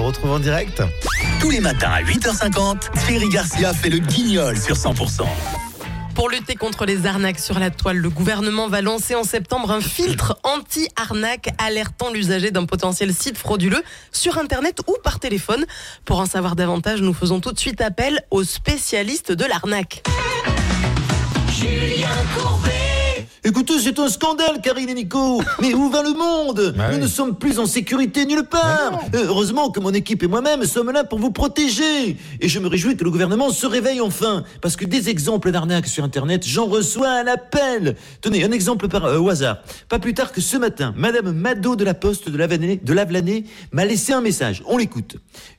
le retrouve en direct. Tous les matins à 8h50, Thierry Garcia fait le guignol sur 100%. Pour lutter contre les arnaques sur la toile, le gouvernement va lancer en septembre un filtre anti-arnaque alertant l'usager d'un potentiel site frauduleux sur Internet ou par téléphone. Pour en savoir davantage, nous faisons tout de suite appel aux spécialistes de l'arnaque. Julien Courbet. Écoutez, c'est un scandale, Karine et Nico. Mais où va le monde ? Nous ne sommes plus en sécurité nulle part. Heureusement que mon équipe et moi-même sommes là pour vous protéger. Et je me réjouis que le gouvernement se réveille enfin. Parce que des exemples d'arnaques sur Internet, j'en reçois un appel. Tenez, un exemple au hasard. Pas plus tard que ce matin, Madame Mado de la Poste de Lavelanet m'a laissé un message. On l'écoute.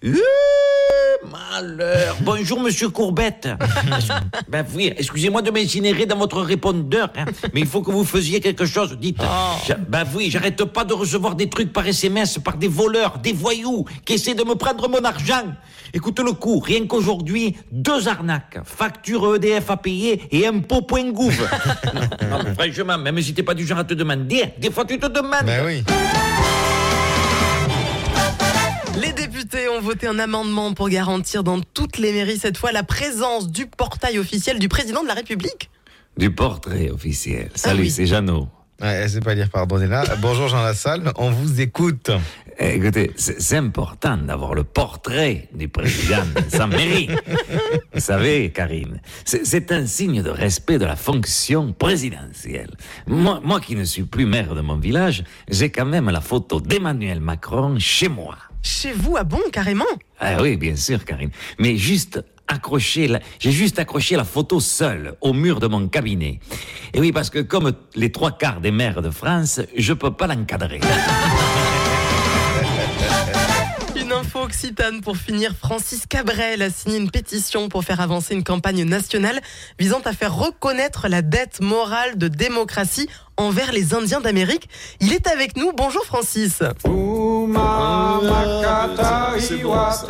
Malheur. Bonjour, monsieur Courbette. Ben oui, excusez-moi de m'incinérer dans votre répondeur, mais il faut que vous faisiez quelque chose. Dites. Ben oui, j'arrête pas de recevoir des trucs par SMS par des voleurs, des voyous qui essaient de me prendre mon argent. Écoute le coup, rien qu'aujourd'hui, 2 arnaques. Facture EDF à payer et impôt.gouv. non, franchement, même si t'es pas du genre à te demander, des fois tu te demandes. Ben oui. Les députés ont voté un amendement pour garantir dans toutes les mairies cette fois la présence du portail officiel du président de la République. Du portrait officiel. Salut, oui. C'est Jeannot. Ouais, c'est pas lire, pardonnez-la. Bonjour Jean Lassalle, on vous écoute. Écoutez, c'est important d'avoir le portrait du président de sa mairie. Vous savez, Karine, c'est un signe de respect de la fonction présidentielle. Moi qui ne suis plus maire de mon village, j'ai quand même la photo d'Emmanuel Macron chez moi. Chez vous, ah bon, carrément ? Ah oui, bien sûr, Karine. Mais j'ai juste accroché la photo seule au mur de mon cabinet. Et oui, parce que comme les 3/4 des maires de France, je peux pas l'encadrer. Une info occitane pour finir. Francis Cabrel a signé une pétition pour faire avancer une campagne nationale visant à faire reconnaître la dette morale de démocratie envers les Indiens d'Amérique. Il est avec nous. Bonjour Francis. C'est beau ça.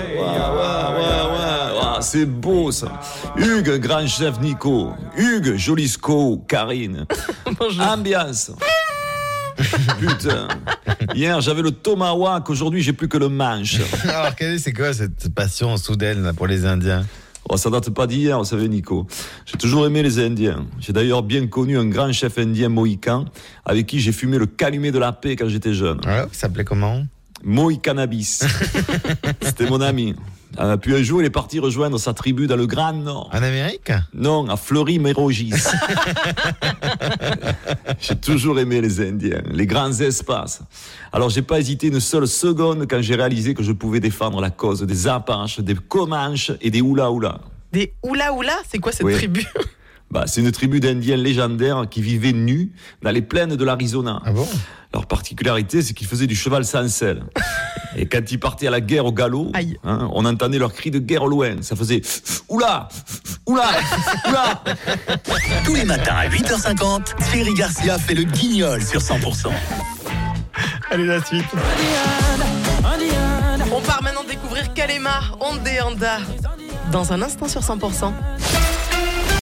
C'est beau ça. Hugues, grand chef Nico. Hugues, Jolisco, Karine. Bonjour. Ambiance. Putain. Hier j'avais le tomahawk, aujourd'hui j'ai plus que le manche. Alors, c'est quoi cette passion soudaine là, pour les Indiens ? Oh, ça date pas d'hier, vous savez, Nico. J'ai toujours aimé les Indiens. J'ai d'ailleurs bien connu un grand chef indien mohican avec qui j'ai fumé le calumet de la paix quand j'étais jeune. Alors, il s'appelait comment ? Mohicanabis. C'était mon ami. Puis un jour, il est parti rejoindre sa tribu dans le Grand Nord. En Amérique ? Non, à Fleury-Mérogis. J'ai toujours aimé les Indiens, les grands espaces. Alors, j'ai pas hésité une seule seconde quand j'ai réalisé que je pouvais défendre la cause des Apaches, des Comanches et des Hula-Hula. Des Hula-Hula, c'est quoi cette tribu ? C'est une tribu d'Indiens légendaires qui vivaient nus dans les plaines de l'Arizona. Ah bon ? Leur particularité, c'est qu'ils faisaient du cheval sans selle. Et quand ils partaient à la guerre au galop, on entendait leurs cris de guerre au loin. Ça faisait « Oula ! Oula ! Oula !» Tous les matins à 8h50, Thierry Garcia fait le guignol sur 100%. Allez, la suite. On part maintenant découvrir Kalema, Onde Anda, dans un instant sur 100%.